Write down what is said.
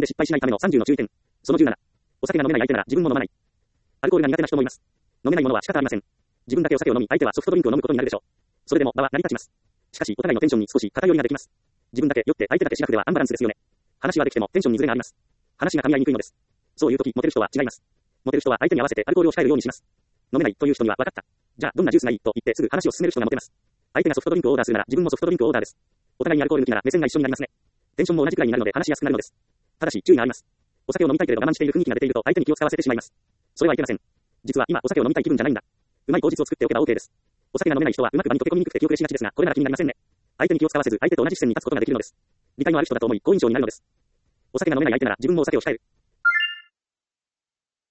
で失敗しないための30の注意点。その17。お酒が飲めない相手なら自分も飲まない。アルコールが苦手な人もいます。飲めないものは仕方ありません。自分だけお酒を飲み、相手はソフトドリンクを飲むことになるでしょう。それでも場は成り立ちます。しかし、お互いのテンションに少し偏りができます。自分だけ酔って相手だけしなくではアンバランスですよね。話はできてもテンションにズレがあります。話が噛み合いにくいのです。そういう時、モテる人は違います。モテる人は相手に合わせてアルコールを控えるようにします。飲めないという人には分かった。じゃあ、どんなジュースがいいと言ってすぐ話を進める人がモテます。相手がソフトドリンクをオーダーするなら自分もソフトドリンクをオーダーです。お互いにアルコール抜きなら目線が一緒になりますね。テンションも同じくらいになるので話しやすくなるのです。ただし、注意があります。お酒を飲みたいけれど我慢している雰囲気が出ていると相手に気を使わせてしまいます。それはいけません。実は今お酒を飲みたい気分じゃないんだ。うまい口実を作っておけば OK です。お酒が飲めない人はうまく場に溶け込みにくくて気遅れしがちですが、これなら気になりませんね。相手に気を使わせず相手と同じ視線に立つことができるのです。理解のある人だと思い好印象になるのです。お酒が飲めない相手なら自分もお酒を控える。